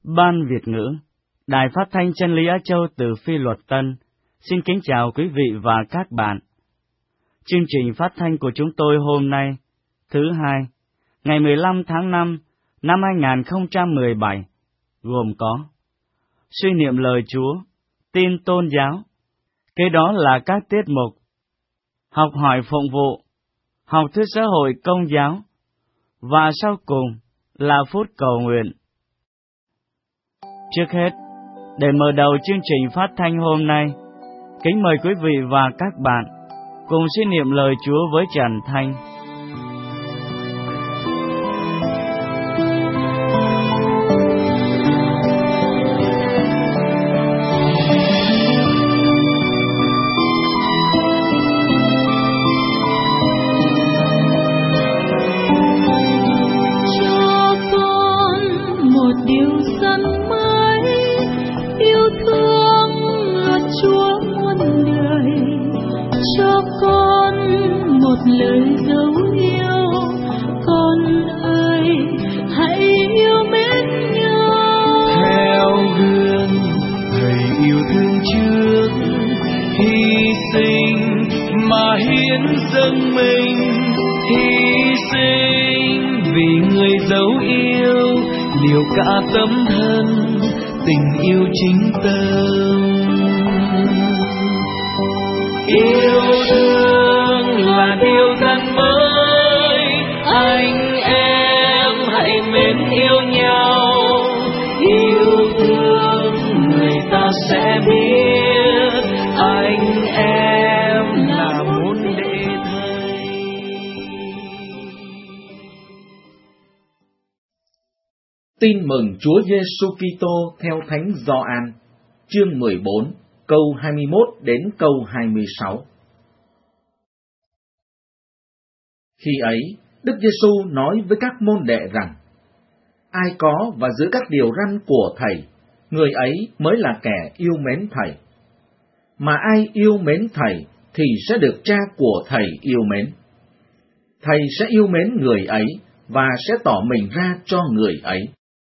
Ban Việt ngữ, Đài Phát thanh Chân lý Á Châu từ Phi Luật Tân, xin kính chào quý vị và các bạn. Chương trình phát thanh của chúng tôi hôm nay, thứ Hai, ngày 15 tháng 5 năm 2017, gồm có suy niệm lời Chúa, tin tôn giáo, kế đó là các tiết mục học hỏi phụng vụ, học thuyết xã hội công giáo, và sau cùng là phút cầu nguyện. Trước hết, để mở đầu chương trình phát thanh hôm nay, kính mời quý vị và các bạn cùng suy niệm lời Chúa với Trần Thanh. Cả tấm thân tình yêu chính tâm, yêu thương là điều rất mới. Anh em hãy mến yêu nhau, yêu thương người ta sẽ biết anh em là môn đệ thầy. Tin mừng Chúa Giêsu Kitô theo Thánh Gioan, chương 14, câu 21 đến câu 26. Khi ấy, Đức Giêsu nói với các môn đệ rằng: ai có và giữ các điều răn của Thầy, người ấy mới là kẻ yêu mến Thầy. Mà ai yêu mến Thầy thì sẽ được Cha của Thầy yêu mến. Thầy sẽ yêu mến người ấy và sẽ tỏ mình ra cho người ấy.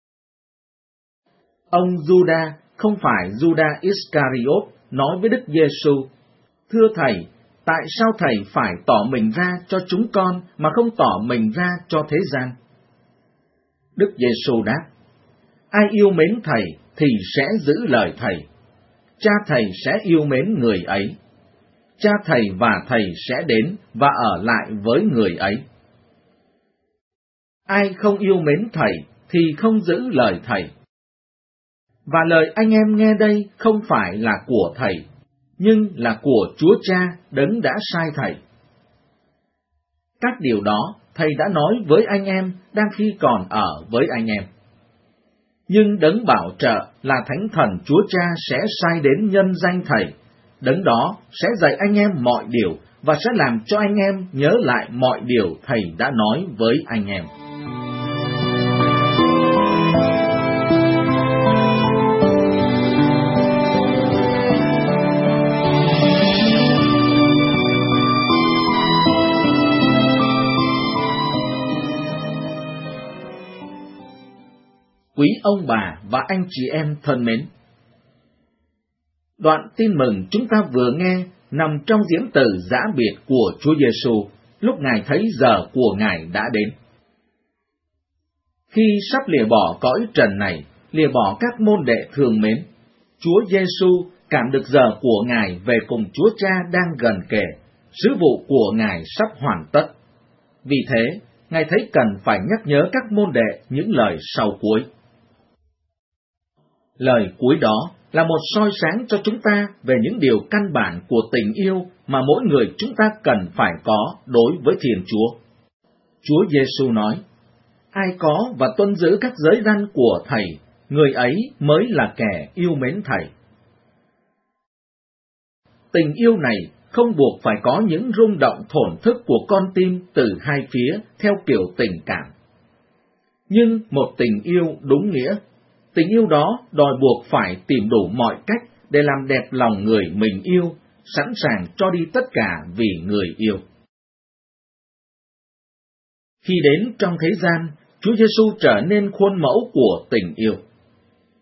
Ông Juda, không phải Juda Iscariot, nói với Đức Giêsu: thưa Thầy, tại sao Thầy phải tỏ mình ra cho chúng con mà không tỏ mình ra cho thế gian? Đức Giêsu đáp: ai yêu mến Thầy thì sẽ giữ lời Thầy. Cha Thầy sẽ yêu mến người ấy. Cha Thầy và Thầy sẽ đến và ở lại với người ấy. Ai không yêu mến Thầy thì không giữ lời Thầy. Và lời anh em nghe đây không phải là của Thầy, nhưng là của Chúa Cha đấng đã sai Thầy. Các điều đó Thầy đã nói với anh em đang khi còn ở với anh em. Nhưng đấng bảo trợ là Thánh Thần Chúa Cha sẽ sai đến nhân danh Thầy. Đấng đó sẽ dạy anh em mọi điều và sẽ làm cho anh em nhớ lại mọi điều Thầy đã nói với anh em. Quý ông bà và anh chị em thân mến, đoạn tin mừng chúng ta vừa nghe nằm trong diễn từ giã biệt của Chúa Giêsu lúc Ngài thấy giờ của Ngài đã đến. Khi sắp lìa bỏ cõi trần này, lìa bỏ các môn đệ thương mến, Chúa Giêsu cảm được giờ của Ngài về cùng Chúa Cha đang gần kề, sứ vụ của Ngài sắp hoàn tất. Vì thế, Ngài thấy cần phải nhắc nhớ các môn đệ những lời sau cuối. Lời cuối đó là một soi sáng cho chúng ta về những điều căn bản của tình yêu mà mỗi người chúng ta cần phải có đối với Thiên Chúa. Chúa Giêsu nói: ai có và tuân giữ các giới răn của Thầy, người ấy mới là kẻ yêu mến Thầy. Tình yêu này không buộc phải có những rung động thổn thức của con tim từ hai phía theo kiểu tình cảm. Nhưng một tình yêu đúng nghĩa, tình yêu đó đòi buộc phải tìm đủ mọi cách để làm đẹp lòng người mình yêu, sẵn sàng cho đi tất cả vì người yêu. Khi đến trong thế gian, Chúa Giêsu trở nên khuôn mẫu của tình yêu.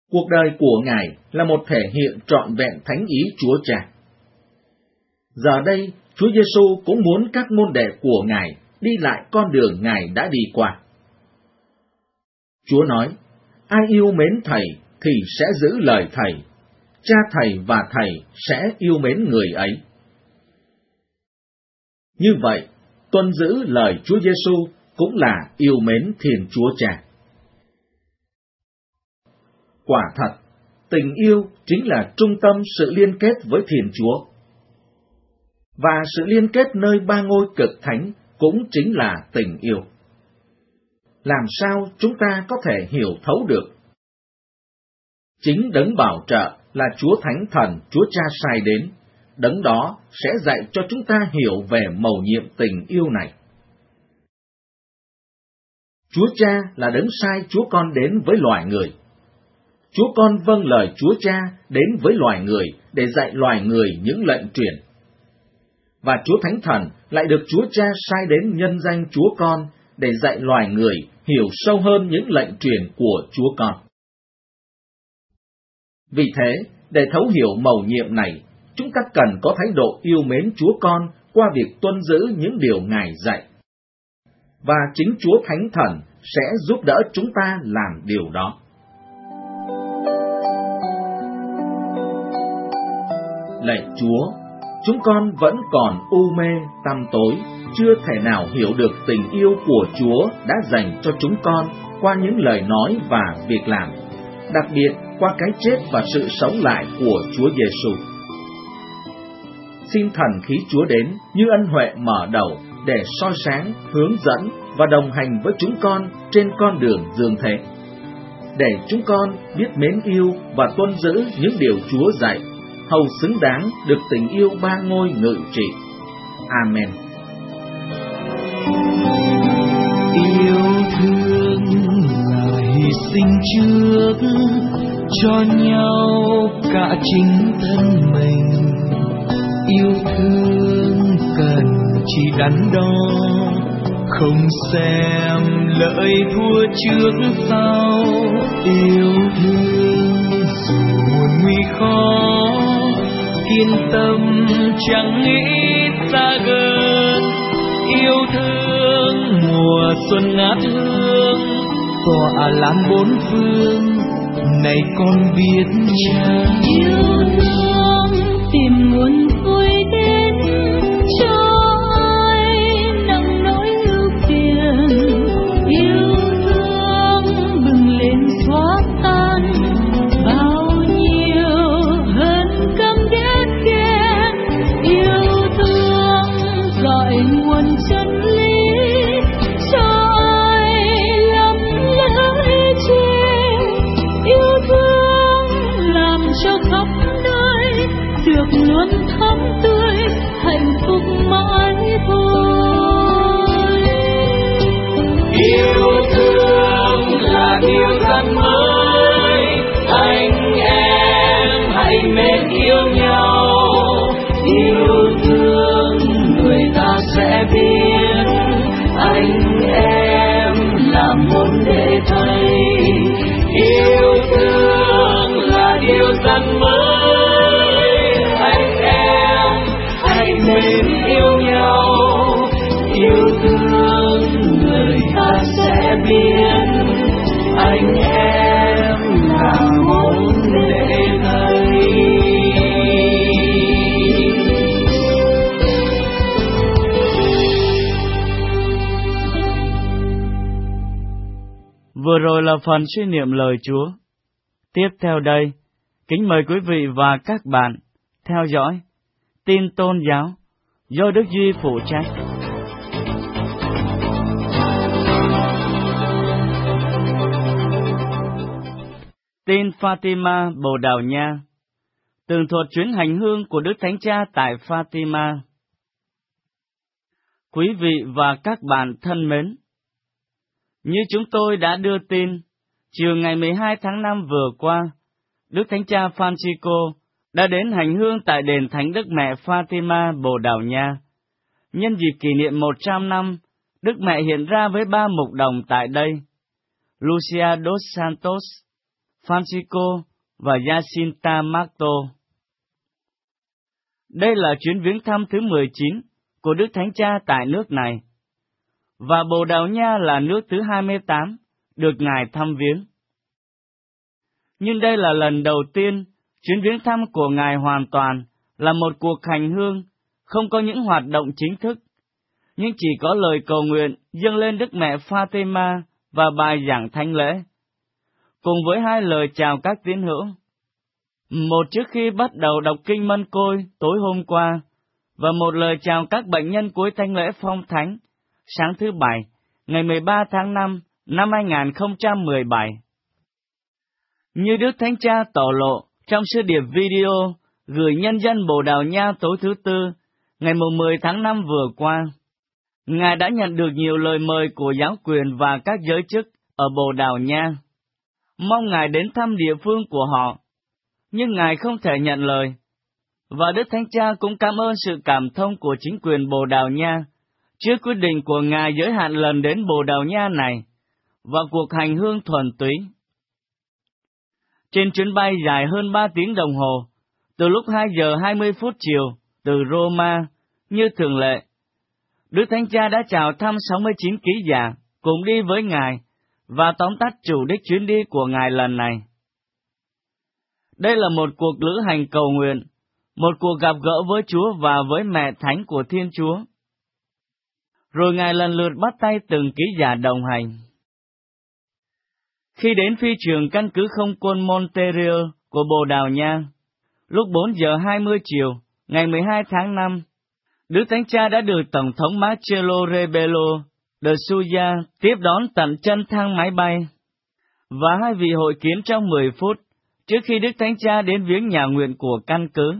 Cuộc đời của Ngài là một thể hiện trọn vẹn thánh ý Chúa Cha. Giờ đây, Chúa Giêsu cũng muốn các môn đệ của Ngài đi lại con đường Ngài đã đi qua. Chúa nói, ai yêu mến Thầy thì sẽ giữ lời Thầy, Cha Thầy và Thầy sẽ yêu mến người ấy. Như vậy, tuân giữ lời Chúa Giêsu cũng là yêu mến Thiên Chúa Cha. Quả thật, tình yêu chính là trung tâm sự liên kết với Thiên Chúa. Và sự liên kết nơi ba ngôi cực thánh cũng chính là tình yêu. Làm sao chúng ta có thể hiểu thấu được? Chính đấng bảo trợ là Chúa Thánh Thần, Chúa Cha sai đến, đấng đó sẽ dạy cho chúng ta hiểu về mầu nhiệm tình yêu này. Chúa Cha là đấng sai Chúa Con đến với loài người. Chúa Con vâng lời Chúa Cha đến với loài người để dạy loài người những lệnh truyền. Và Chúa Thánh Thần lại được Chúa Cha sai đến nhân danh Chúa Con để dạy loài người hiểu sâu hơn những lệnh truyền của Chúa Con. Vì thế, để thấu hiểu mầu nhiệm này, chúng ta cần có thái độ yêu mến Chúa Con qua việc tuân giữ những điều Ngài dạy. Và chính Chúa Thánh Thần sẽ giúp đỡ chúng ta làm điều đó. Lạy Chúa, chúng con vẫn còn u mê, tăm tối, chưa thể nào hiểu được tình yêu của Chúa đã dành cho chúng con qua những lời nói và việc làm, đặc biệt qua cái chết và sự sống lại của Chúa Giêsu. Xin thần khí Chúa đến như ân huệ mở đầu để soi sáng, hướng dẫn và đồng hành với chúng con trên con đường dương thế, để chúng con biết mến yêu và tuân giữ những điều Chúa dạy, hầu xứng đáng được tình yêu ba ngôi ngự trị. Amen. Yêu thương là hy sinh trước cho nhau cả chính thân mình. Yêu thương cần chỉ đắn đo, không xem lợi thua trước sau. Yêu thương dù muôn nguy khó, kiên tâm chẳng nghĩ xa gần. Yêu thương mùa xuân ngát hương, tỏa lan bốn phương, này con biết chăng? Yêu thương tìm nguồn vui đến cho ai nặng nỗi ưu phiền. Yêu thương bừng lên xóa tan bao nhiêu hận căm ghét ghen. Yêu thương dọi nguồn chân lý cho ai lầm lỡ ý chí. Yêu thương làm cho khắp nơi được luôn thắm tươi, hạnh phúc mãi thôi. Yêu thương là điều dân mới, anh em hãy mến yêu nhau. Yêu thương người ta sẽ biết anh em là môn đệ Thầy. Yêu thương là điều dân mới, anh em hãy mến yêu nhau. Yêu thương người ta sẽ biết anh em là môn đệ Thầy. Vừa rồi là phần suy niệm lời Chúa. Tiếp theo đây, kính mời quý vị và các bạn theo dõi tin tôn giáo do Đức Duy phụ trách. Tin Fatima, Bồ Đào Nha. Tường thuật chuyến hành hương của Đức Thánh Cha tại Fatima. Quý vị và các bạn thân mến, như chúng tôi đã đưa tin, chiều ngày 12 tháng 5 vừa qua, Đức Thánh Cha Francisco đã đến hành hương tại đền Thánh Đức Mẹ Fatima, Bồ Đào Nha. Nhân dịp kỷ niệm 100 năm, Đức Mẹ hiện ra với 3 mục đồng tại đây: Lucia dos Santos, Francisco và Jacinta Marto. Đây là chuyến viếng thăm thứ 19 của Đức Thánh Cha tại nước này, và Bồ Đào Nha là nước thứ 28 được Ngài thăm viếng. Nhưng đây là lần đầu tiên chuyến viếng thăm của Ngài hoàn toàn là một cuộc hành hương, không có những hoạt động chính thức, nhưng chỉ có lời cầu nguyện dâng lên Đức Mẹ Fatima và bài giảng thánh lễ, cùng với 2 lời chào các tín hữu. Một trước khi bắt đầu đọc kinh Mân Côi tối hôm qua, và một lời chào các bệnh nhân cuối thánh lễ phong thánh, sáng thứ Bảy, ngày 13 tháng 5 năm 2017. Như Đức Thánh Cha tỏ lộ trong sứ điệp video gửi nhân dân Bồ Đào Nha tối thứ Tư, ngày 10 tháng 5 vừa qua, Ngài đã nhận được nhiều lời mời của giáo quyền và các giới chức ở Bồ Đào Nha, mong Ngài đến thăm địa phương của họ, nhưng Ngài không thể nhận lời. Và Đức Thánh Cha cũng cảm ơn sự cảm thông của chính quyền Bồ Đào Nha trước quyết định của Ngài giới hạn lần đến Bồ Đào Nha này và cuộc hành hương thuần túy. Trên chuyến bay dài hơn 3 tiếng đồng hồ, từ lúc 2 giờ 20 phút chiều từ Roma, như thường lệ, Đức Thánh Cha đã chào thăm 69 ký giả cùng đi với Ngài và tóm tắt chủ đích chuyến đi của Ngài lần này. Đây là một cuộc lữ hành cầu nguyện, một cuộc gặp gỡ với Chúa và với Mẹ Thánh của Thiên Chúa. Rồi Ngài lần lượt bắt tay từng ký giả đồng hành. Khi đến phi trường căn cứ không quân Monterio của Bồ Đào Nha, lúc 4 giờ 20 chiều, ngày 12 tháng 5, Đức Thánh Cha đã được Tổng thống Marcelo Rebelo de Sousa tiếp đón tận chân thang máy bay, và 2 vị hội kiến trong 10 phút trước khi Đức Thánh Cha đến viếng nhà nguyện của căn cứ.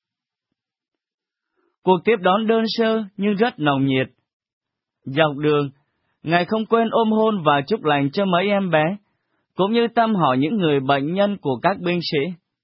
Cuộc tiếp đón đơn sơ nhưng rất nồng nhiệt. Dọc đường, Ngài không quên ôm hôn và chúc lành cho mấy em bé, cũng như thăm hỏi những người bệnh nhân của các binh sĩ.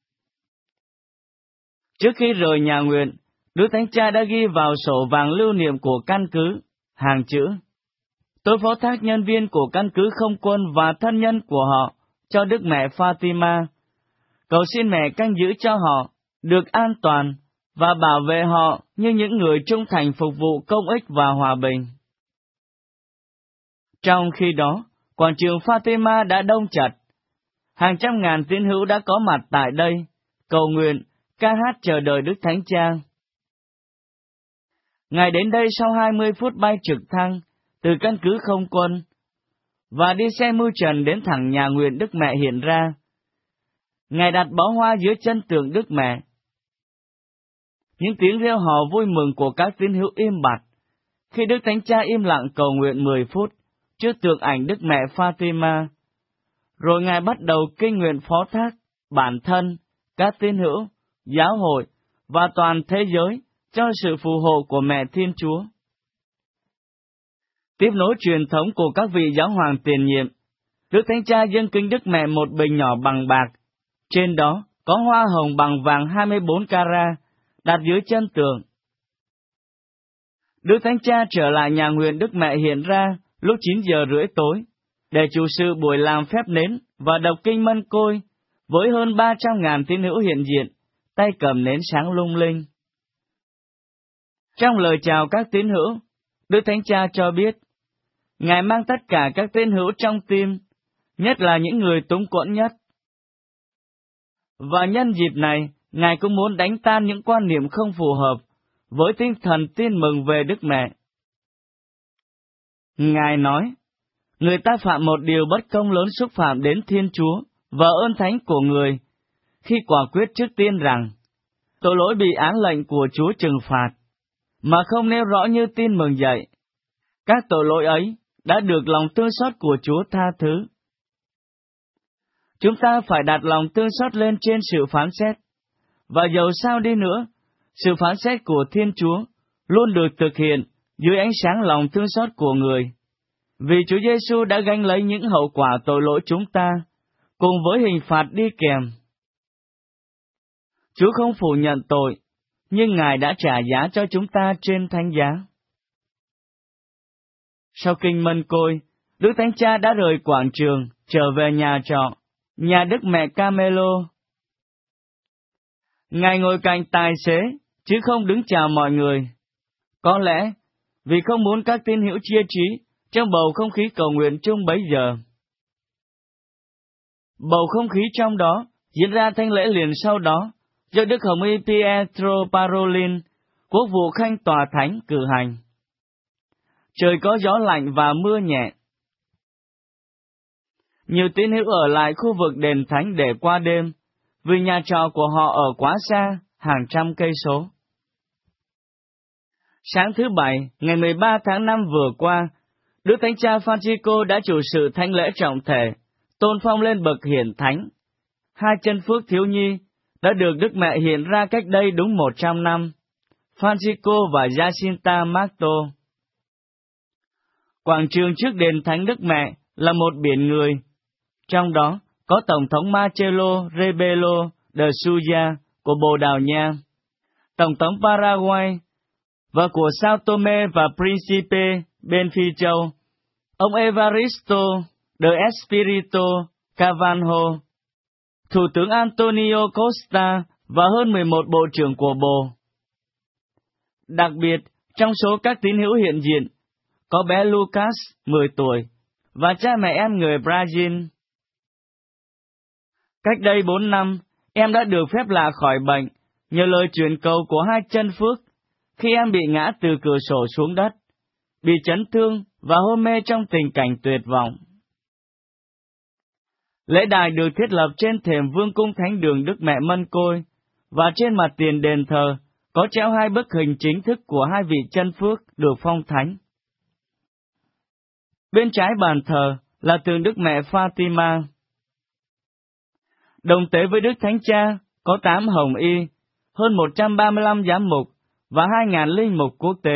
Trước khi rời nhà nguyện, Đức Thánh Cha đã ghi vào sổ vàng lưu niệm của căn cứ, hàng chữ: Tôi phó thác nhân viên của căn cứ không quân và thân nhân của họ cho Đức Mẹ Fatima, cầu xin Mẹ canh giữ cho họ được an toàn và bảo vệ họ như những người trung thành phục vụ công ích và hòa bình. Trong khi đó, quảng trường Fatima đã đông chật. Hàng trăm ngàn tín hữu đã có mặt tại đây, cầu nguyện, ca hát chờ đợi Đức Thánh Cha. Ngài đến đây sau 20 phút bay trực thăng từ căn cứ không quân, và đi xe mưu trần đến thẳng nhà nguyện Đức Mẹ hiện ra. Ngài đặt bó hoa dưới chân tượng Đức Mẹ. Những tiếng reo hò vui mừng của các tín hữu im bặt, khi Đức Thánh Cha im lặng cầu nguyện 10 phút trước tượng ảnh Đức Mẹ Fatima. Rồi Ngài bắt đầu kinh nguyện phó thác bản thân, các tín hữu, giáo hội và toàn thế giới cho sự phù hộ của Mẹ Thiên Chúa. Tiếp nối truyền thống của các vị giáo hoàng tiền nhiệm, Đức Thánh Cha dâng kính Đức Mẹ một bình nhỏ bằng bạc, trên đó có hoa hồng bằng vàng 24 carat, đặt dưới chân tượng. Đức Thánh Cha trở lại nhà nguyện Đức Mẹ hiện ra lúc 9 giờ rưỡi tối, để chủ sự buổi làm phép nến và đọc kinh Mân Côi, với hơn 300.000 tín hữu hiện diện, tay cầm nến sáng lung linh. Trong lời chào các tín hữu, Đức Thánh Cha cho biết, Ngài mang tất cả các tín hữu trong tim, nhất là những người túng quẫn nhất. Và nhân dịp này, Ngài cũng muốn đánh tan những quan niệm không phù hợp với tinh thần tin mừng về Đức Mẹ. Ngài nói, người ta phạm một điều bất công lớn xúc phạm đến Thiên Chúa và ơn thánh của người, khi quả quyết trước tiên rằng, tội lỗi bị án lệnh của Chúa trừng phạt, mà không nêu rõ như tin mừng dạy. Các tội lỗi ấy đã được lòng thương xót của Chúa tha thứ. Chúng ta phải đặt lòng thương xót lên trên sự phán xét, và dầu sao đi nữa, sự phán xét của Thiên Chúa luôn được thực hiện dưới ánh sáng lòng thương xót của người, vì Chúa Giêsu đã gánh lấy những hậu quả tội lỗi chúng ta, cùng với hình phạt đi kèm. Chúa không phủ nhận tội, nhưng Ngài đã trả giá cho chúng ta trên thánh giá. Sau kinh Mân Côi, Đức Thánh Cha đã rời quảng trường, trở về nhà trọ, Nhà Đức Mẹ Camelo. Ngài ngồi cạnh tài xế, chứ không đứng chào mọi người. Có lẽ, vì không muốn các tín hữu chia trí trong bầu không khí cầu nguyện chung bấy giờ. Bầu không khí trong đó diễn ra thánh lễ liền sau đó, do Đức Hồng Y Pietro Parolin, quốc vụ khanh tòa thánh cử hành. Trời có gió lạnh và mưa nhẹ. Nhiều tín hữu ở lại khu vực đền thánh để qua đêm, vì nhà trọ của họ ở quá xa, hàng trăm cây số. Sáng thứ Bảy, ngày 13 tháng 5 vừa qua, Đức Thánh Cha Francisco đã chủ sự thánh lễ trọng thể, tôn phong lên bậc hiển thánh. Hai chân phước thiếu nhi đã được Đức Mẹ hiện ra cách đây đúng 100 năm, Francisco và Jacinta Marto. Quảng trường trước đền thánh Đức Mẹ là một biển người, trong đó có Tổng thống Marcelo Rebelo de Sousa của Bồ Đào Nha, Tổng thống Paraguay và của Sao Tome và Príncipe bên Phi Châu, ông Evaristo de Espirito Carvalho, Thủ tướng Antonio Costa và hơn 11 bộ trưởng của Bộ. Đặc biệt, trong số các tín hữu hiện diện, có bé Lucas, 10 tuổi, và cha mẹ em người Brazil. Cách đây 4 năm, em đã được phép lạ khỏi bệnh nhờ lời truyền cầu của hai chân phước khi em bị ngã từ cửa sổ xuống đất, bị chấn thương và hôn mê trong tình cảnh tuyệt vọng. Lễ đài được thiết lập trên thềm vương cung thánh đường Đức Mẹ Mân Côi, và trên mặt tiền đền thờ có treo hai bức hình chính thức của hai vị chân phước được phong thánh. Bên trái bàn thờ là tượng Đức Mẹ Fatima. Đồng tế với Đức Thánh Cha có 8 hồng y, hơn 135 giám mục và 2.000 linh mục quốc tế.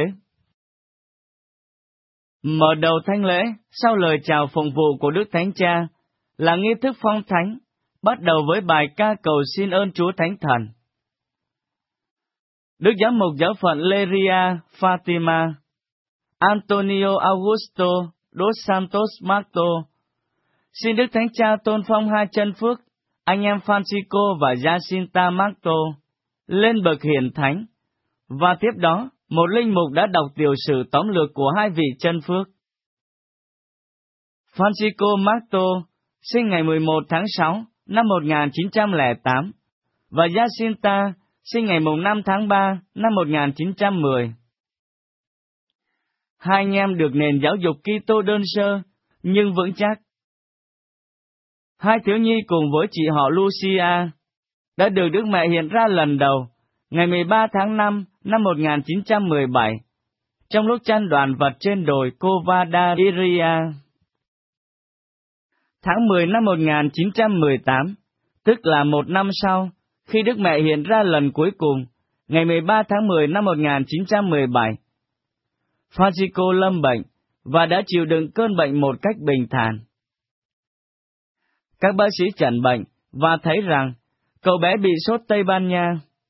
Mở đầu thánh lễ, sau lời chào phụng vụ của Đức Thánh Cha, là nghi thức phong thánh, bắt đầu với bài ca cầu xin ơn Chúa Thánh Thần. Đức giám mục giáo phận Leria Fatima, Antonio Augusto dos Santos Marto, xin Đức Thánh Cha tôn phong hai chân phước, anh em Francisco và Jacinta Marto, lên bậc hiển thánh, và tiếp đó, một linh mục đã đọc tiểu sử tóm lược của hai vị chân phước. Francisco Marto sinh ngày 11 tháng 6 năm 1908, và Jacinta sinh ngày 5 tháng 3 năm 1910. Hai anh em được nền giáo dục Kitô đơn sơ, nhưng vững chắc. Hai thiếu nhi cùng với chị họ Lucia đã được Đức Mẹ hiện ra lần đầu, ngày 13 tháng 5 năm 1917, trong lúc chăn đoàn vật trên đồi Covadonga. Tháng 10 năm 1918, tức là một năm sau, khi Đức Mẹ hiện ra lần cuối cùng, ngày 13 tháng 10 năm 1917, Francisco lâm bệnh và đã chịu đựng cơn bệnh một cách bình thản. Các bác sĩ chẩn bệnh và thấy rằng cậu bé bị sốt Tây Ban Nha.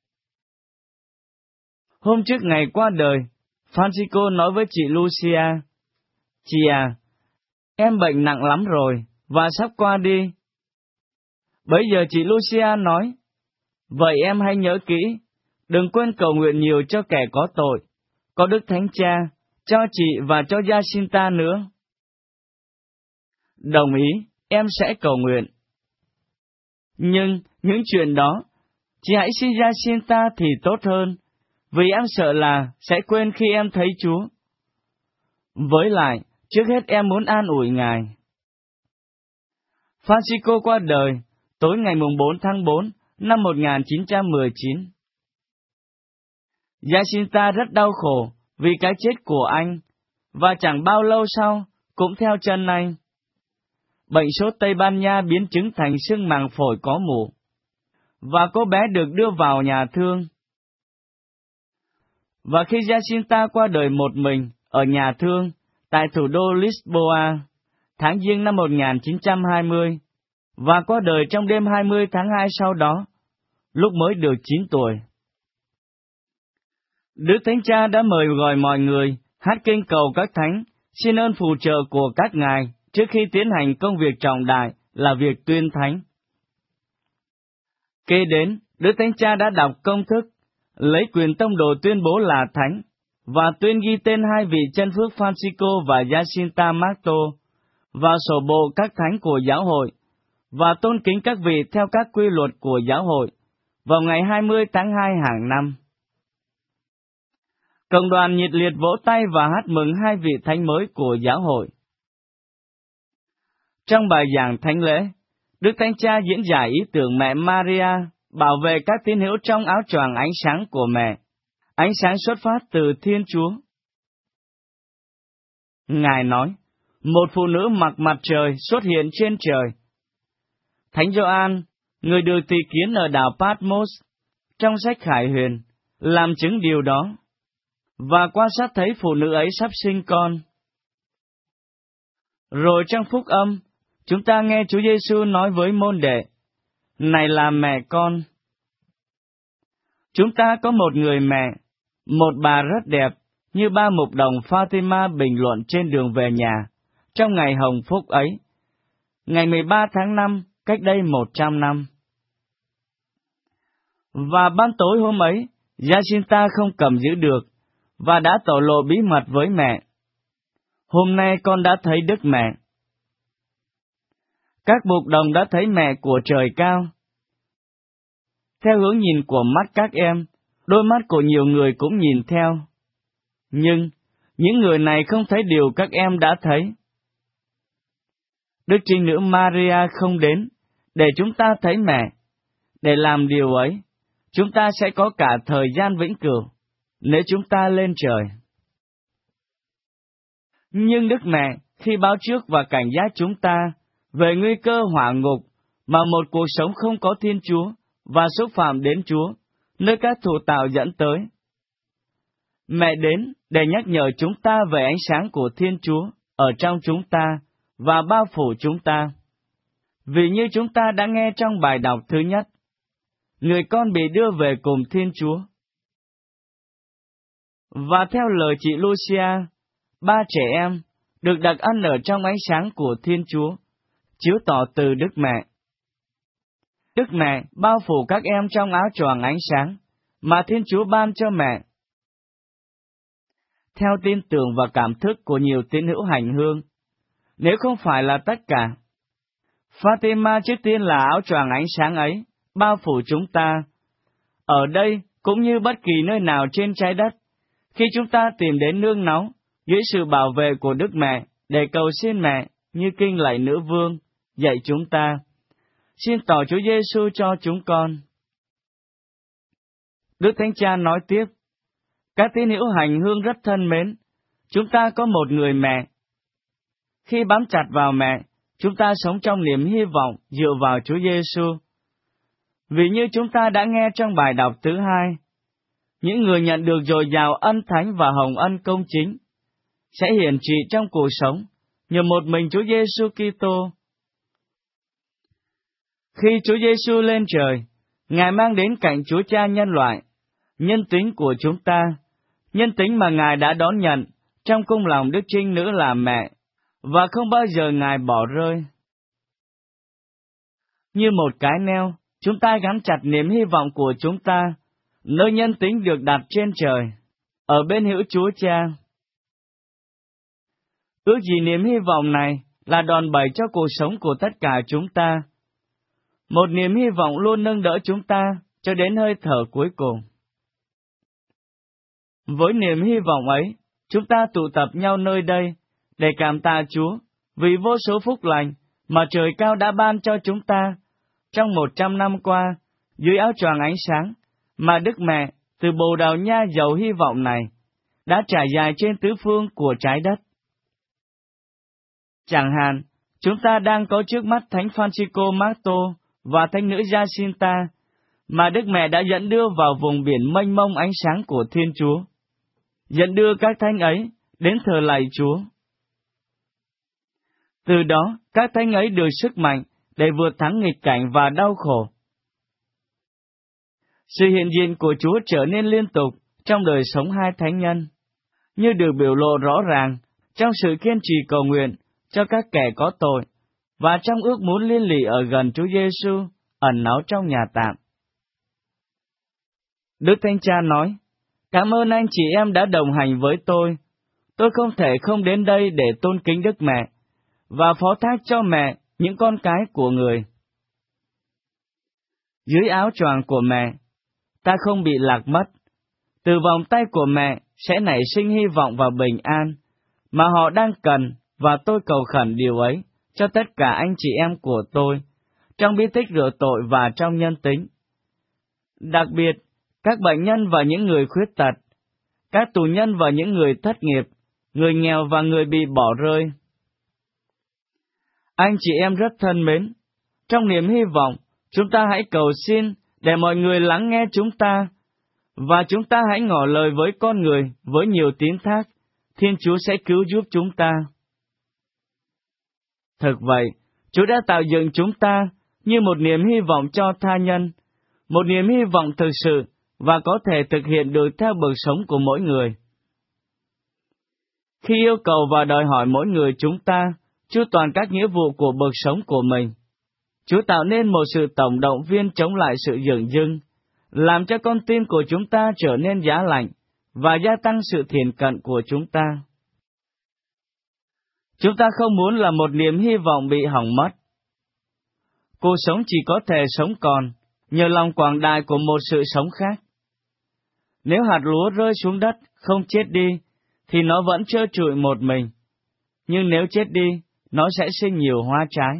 Hôm trước ngày qua đời, Francisco nói với chị Lucia, "Chị à, em bệnh nặng lắm rồi, và sắp qua đi." Bấy giờ chị Lucia nói, "Vậy em hãy nhớ kỹ, đừng quên cầu nguyện nhiều cho kẻ có tội, có Đức Thánh Cha, cho chị và cho Jacinta nữa." Đồng ý, em sẽ cầu nguyện. Nhưng những chuyện đó, chị hãy xin Jacinta thì tốt hơn, vì em sợ là sẽ quên khi em thấy Chúa. Với lại, trước hết em muốn an ủi Ngài. Francisco qua đời tối ngày 4 tháng 4 năm 1919. Jacinta rất đau khổ vì cái chết của anh, và chẳng bao lâu sau cũng theo chân anh. Bệnh sốt Tây Ban Nha biến chứng thành xương màng phổi có mủ, và cô bé được đưa vào nhà thương. Và khi Jacinta qua đời một mình ở nhà thương tại thủ đô Lisboa, tháng Giêng năm 1920, và qua đời trong đêm 20 tháng 2 sau đó, lúc mới được 9 tuổi. Đức Thánh Cha đã mời gọi mọi người hát kinh cầu các thánh, xin ơn phù trợ của các ngài trước khi tiến hành công việc trọng đại là việc tuyên thánh. Kế đến, Đức Thánh Cha đã đọc công thức, lấy quyền tông đồ tuyên bố là thánh, và tuyên ghi tên hai vị chân phước Francisco và Jacinta Marto vào sổ bộ các thánh của giáo hội, và tôn kính các vị theo các quy luật của giáo hội, vào ngày 20 tháng 2 hàng năm. Cộng đoàn nhiệt liệt vỗ tay và hát mừng hai vị thánh mới của giáo hội. Trong bài giảng thánh lễ, Đức Thánh Cha diễn giải ý tưởng mẹ Maria bảo vệ các tín hữu trong áo choàng ánh sáng của mẹ, ánh sáng xuất phát từ Thiên Chúa. Ngài nói, một phụ nữ mặc mặt trời xuất hiện trên trời. Thánh Gioan, người được tỳ kiến ở đảo Patmos, trong sách Khải Huyền, làm chứng điều đó, và quan sát thấy phụ nữ ấy sắp sinh con. Rồi trong phúc âm, chúng ta nghe Chúa Giêsu nói với môn đệ, này là mẹ con. Chúng ta có một người mẹ, một bà rất đẹp, như ba mục đồng Fatima bình luận trên đường về nhà, trong ngày hồng phúc ấy, ngày 13 tháng 5, cách đây 100 năm. Và ban tối hôm ấy, Jacinta không cầm giữ được, và đã tỏ lộ bí mật với mẹ. Hôm nay con đã thấy Đức Mẹ. Các mục đồng đã thấy mẹ của trời cao. Theo hướng nhìn của mắt các em, đôi mắt của nhiều người cũng nhìn theo. Nhưng, những người này không thấy điều các em đã thấy. Đức Trinh Nữ Maria không đến, để chúng ta thấy mẹ. Để làm điều ấy, chúng ta sẽ có cả thời gian vĩnh cửu, nếu chúng ta lên trời. Nhưng Đức Mẹ, khi báo trước và cảnh giác chúng ta về nguy cơ hỏa ngục mà một cuộc sống không có Thiên Chúa và xúc phạm đến Chúa, nơi các thù tạo dẫn tới. Mẹ đến để nhắc nhở chúng ta về ánh sáng của Thiên Chúa ở trong chúng ta và bao phủ chúng ta. Vì như chúng ta đã nghe trong bài đọc thứ nhất, người con bị đưa về cùng Thiên Chúa. Và theo lời chị Lucia, ba trẻ em được đặc ân ở trong ánh sáng của Thiên Chúa, chiếu tỏ từ Đức Mẹ. Đức Mẹ bao phủ các em trong áo choàng ánh sáng mà Thiên Chúa ban cho mẹ. Theo tin tưởng và cảm thức của nhiều tín hữu hành hương, nếu không phải là tất cả, Fatima trước tiên là áo choàng ánh sáng ấy, bao phủ chúng ta. Ở đây, cũng như bất kỳ nơi nào trên trái đất, khi chúng ta tìm đến nương náu, dưới sự bảo vệ của Đức Mẹ, để cầu xin mẹ, như kinh lạy nữ vương, dạy chúng ta. Xin tỏ Chúa Giêsu cho chúng con. Đức Thánh Cha nói tiếp, các tín hữu hành hương rất thân mến, chúng ta có một người mẹ. Khi bám chặt vào mẹ, chúng ta sống trong niềm hy vọng dựa vào Chúa Giêsu. Vì như chúng ta đã nghe trong bài đọc thứ 2, những người nhận được dồi dào ân thánh và hồng ân công chính sẽ hiển trị trong cuộc sống nhờ một mình Chúa Giêsu Kitô. Khi Chúa Giêsu lên trời, Ngài mang đến cạnh Chúa Cha nhân loại nhân tính của chúng ta, nhân tính mà Ngài đã đón nhận trong cung lòng Đức Trinh Nữ là mẹ, và không bao giờ Ngài bỏ rơi. Như một cái neo, chúng ta gắn chặt niềm hy vọng của chúng ta, nơi nhân tính được đặt trên trời, ở bên hữu Chúa Cha. Ước gì niềm hy vọng này là đòn bẩy cho cuộc sống của tất cả chúng ta. Một niềm hy vọng luôn nâng đỡ chúng ta cho đến hơi thở cuối cùng. Với niềm hy vọng ấy, chúng ta tụ tập nhau nơi đây để cảm tạ Chúa vì vô số phúc lành mà trời cao đã ban cho chúng ta trong 100 năm qua dưới áo choàng ánh sáng mà Đức Mẹ từ Bồ Đào Nha giàu hy vọng này đã trải dài trên tứ phương của trái đất. Chẳng hạn, chúng ta đang có trước mắt Thánh Francisco Marto và Thánh Nữ Jacinta mà Đức Mẹ đã dẫn đưa vào vùng biển mênh mông ánh sáng của Thiên Chúa, dẫn đưa các thánh ấy đến thờ lạy Chúa. Từ đó, các thánh ấy được sức mạnh để vượt thắng nghịch cảnh và đau khổ. Sự hiện diện của Chúa trở nên liên tục trong đời sống hai thánh nhân, như được biểu lộ rõ ràng trong sự kiên trì cầu nguyện cho các kẻ có tội, và trong ước muốn liên lụy ở gần Chúa Giêsu ẩn náu trong nhà tạm. Đức Thánh Cha nói, cảm ơn anh chị em đã đồng hành với tôi. Tôi không thể không đến đây để tôn kính Đức Mẹ, và phó thác cho mẹ những con cái của người. Dưới áo choàng của mẹ, ta không bị lạc mất. Từ vòng tay của mẹ sẽ nảy sinh hy vọng và bình an, mà họ đang cần, và tôi cầu khẩn điều ấy cho tất cả anh chị em của tôi, trong bí tích rửa tội và trong nhân tính. Đặc biệt, các bệnh nhân và những người khuyết tật, các tù nhân và những người thất nghiệp, người nghèo và người bị bỏ rơi. Anh chị em rất thân mến, trong niềm hy vọng, chúng ta hãy cầu xin để mọi người lắng nghe chúng ta, và chúng ta hãy ngỏ lời với con người với nhiều tín thác, Thiên Chúa sẽ cứu giúp chúng ta. Thực vậy, Chúa đã tạo dựng chúng ta như một niềm hy vọng cho tha nhân, một niềm hy vọng thực sự và có thể thực hiện được theo bậc sống của mỗi người. Khi yêu cầu và đòi hỏi mỗi người chúng ta chu toàn các nghĩa vụ của bậc sống của mình, Chúa tạo nên một sự tổng động viên chống lại sự dửng dưng, làm cho con tim của chúng ta trở nên giá lạnh và gia tăng sự thiển cận của chúng ta. Chúng ta không muốn là một niềm hy vọng bị hỏng mất. Cuộc sống chỉ có thể sống còn nhờ lòng quảng đại của một sự sống khác. Nếu hạt lúa rơi xuống đất không chết đi, thì nó vẫn trơ trụi một mình. Nhưng nếu chết đi, nó sẽ sinh nhiều hoa trái.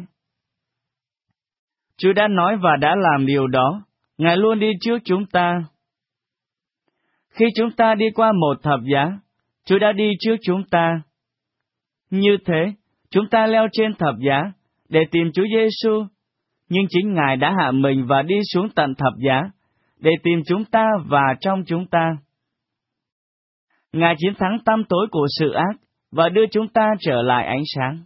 Chúa đã nói và đã làm điều đó. Ngài luôn đi trước chúng ta. Khi chúng ta đi qua một thập giá, Chúa đã đi trước chúng ta. Như thế, chúng ta leo trên thập giá để tìm Chúa Giêsu, nhưng chính Ngài đã hạ mình và đi xuống tận thập giá để tìm chúng ta và trong chúng ta. Ngài chiến thắng tăm tối của sự ác và đưa chúng ta trở lại ánh sáng.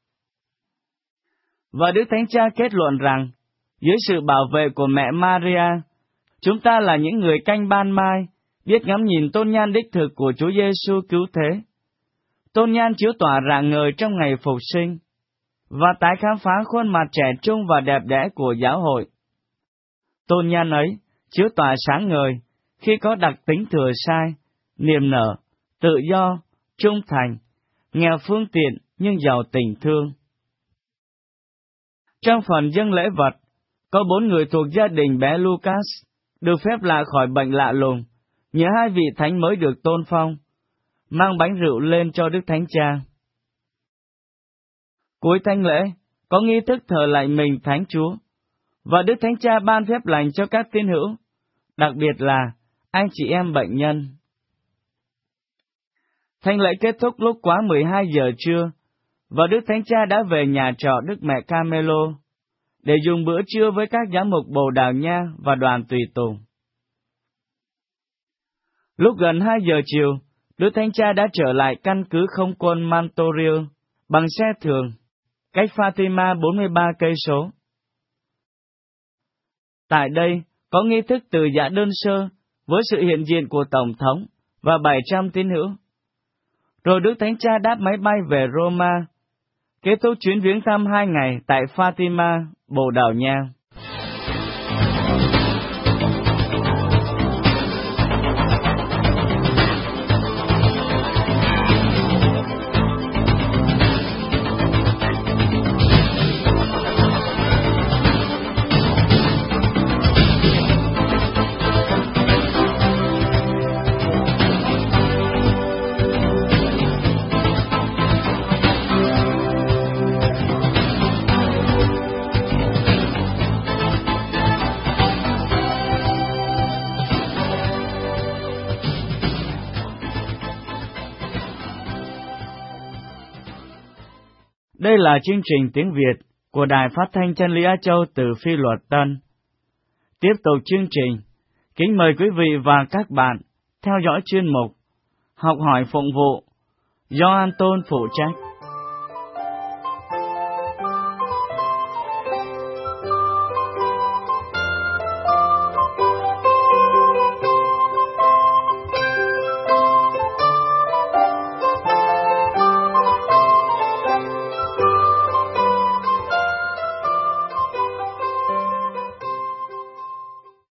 Và Đức Thánh Cha kết luận rằng, dưới sự bảo vệ của mẹ Maria, chúng ta là những người canh ban mai, biết ngắm nhìn tôn nhan đích thực của Chúa Giêsu cứu thế. Tôn nhan chiếu tỏa rạng ngời trong ngày phục sinh, và tái khám phá khuôn mặt trẻ trung và đẹp đẽ của giáo hội. Tôn nhan ấy chiếu tỏa sáng ngời khi có đặc tính thừa sai, niềm nở, tự do, trung thành, nghèo phương tiện nhưng giàu tình thương. Trong phần dâng lễ vật, có 4 người thuộc gia đình bé Lucas được phép lạ khỏi bệnh lạ lùng, nhờ 2 vị thánh mới được tôn phong, mang bánh rượu lên cho Đức Thánh Cha. Cuối thánh lễ, có nghi thức thờ lạy mình Thánh Chúa, và Đức Thánh Cha ban phép lành cho các tín hữu, đặc biệt là anh chị em bệnh nhân. Thánh lễ kết thúc lúc quá 12 giờ trưa, và Đức Thánh Cha đã về nhà trọ Đức Mẹ Carmelo để dùng bữa trưa với các giám mục Bồ Đào Nha và đoàn tùy tùng. Lúc gần 2 giờ chiều, Đức Thánh Cha đã trở lại căn cứ không quân Montorio bằng xe thường, cách Fatima 43 cây số. Tại đây, có nghi thức từ dạ đơn sơ với sự hiện diện của Tổng thống và 700 tín hữu. Rồi Đức Thánh Cha đáp máy bay về Roma, kết thúc chuyến viếng thăm 2 ngày tại Fatima, Bồ Đào Nha. Đây là chương trình tiếng Việt của Đài Phát thanh Chân lý Á Châu từ Phi Luật Tân. Tiếp tục chương trình, kính mời quý vị và các bạn theo dõi chuyên mục Học hỏi phụng vụ do An Tôn phụ trách.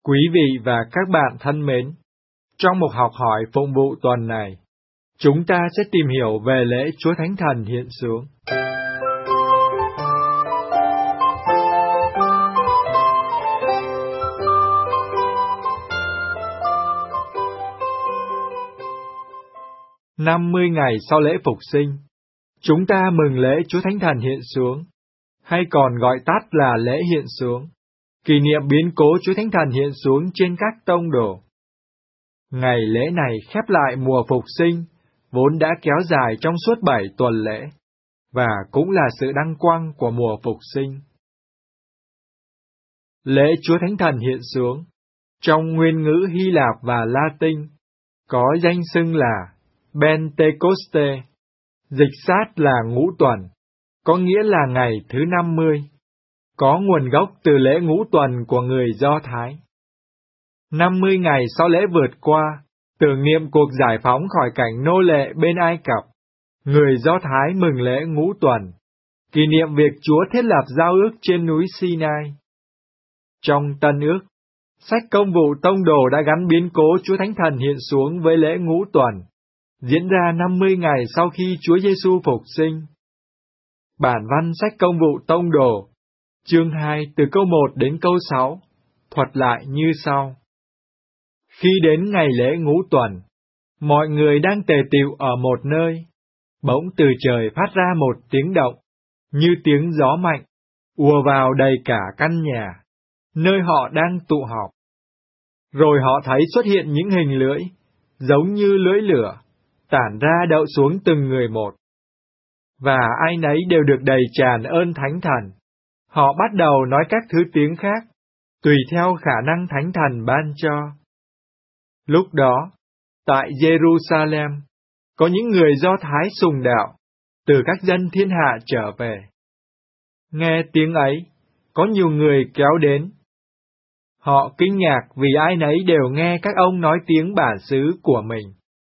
Quý vị và các bạn thân mến, trong một học hỏi phụng vụ tuần này, chúng ta sẽ tìm hiểu về lễ Chúa Thánh Thần hiện xuống. Năm 50 ngày sau lễ Phục Sinh, chúng ta mừng lễ Chúa Thánh Thần hiện xuống, hay còn gọi tắt là lễ hiện xuống, kỷ niệm biến cố Chúa Thánh Thần hiện xuống trên các tông đồ. Ngày lễ này khép lại mùa Phục Sinh, vốn đã kéo dài trong suốt 7 tuần lễ, và cũng là sự đăng quang của mùa Phục Sinh. Lễ Chúa Thánh Thần hiện xuống, trong nguyên ngữ Hy Lạp và Latin, có danh xưng là Pentecoste, dịch sát là ngũ tuần, có nghĩa là ngày thứ 50, có nguồn gốc từ lễ ngũ tuần của người Do Thái. 50 ngày sau lễ vượt qua, tưởng niệm cuộc giải phóng khỏi cảnh nô lệ bên Ai Cập, người Do Thái mừng lễ ngũ tuần, kỷ niệm việc Chúa thiết lập giao ước trên núi Sinai. Trong Tân Ước, sách Công vụ Tông đồ đã gắn biến cố Chúa Thánh Thần hiện xuống với lễ ngũ tuần, diễn ra 50 ngày sau khi Chúa Giêsu phục sinh. Bản văn sách Công vụ Tông đồ, chương 2 từ câu 1 đến câu 6, thuật lại như sau. Khi đến ngày lễ ngũ tuần, mọi người đang tề tựu ở một nơi, bỗng từ trời phát ra một tiếng động, như tiếng gió mạnh, ùa vào đầy cả căn nhà, nơi họ đang tụ họp. Rồi họ thấy xuất hiện những hình lưỡi, giống như lưỡi lửa, tản ra đậu xuống từng người một. Và ai nấy đều được đầy tràn ơn Thánh Thần. Họ bắt đầu nói các thứ tiếng khác, tùy theo khả năng Thánh Thần ban cho. Lúc đó, tại Jerusalem, có những người Do Thái sùng đạo, từ các dân thiên hạ trở về. Nghe tiếng ấy, có nhiều người kéo đến. Họ kinh ngạc vì ai nấy đều nghe các ông nói tiếng bản xứ của mình.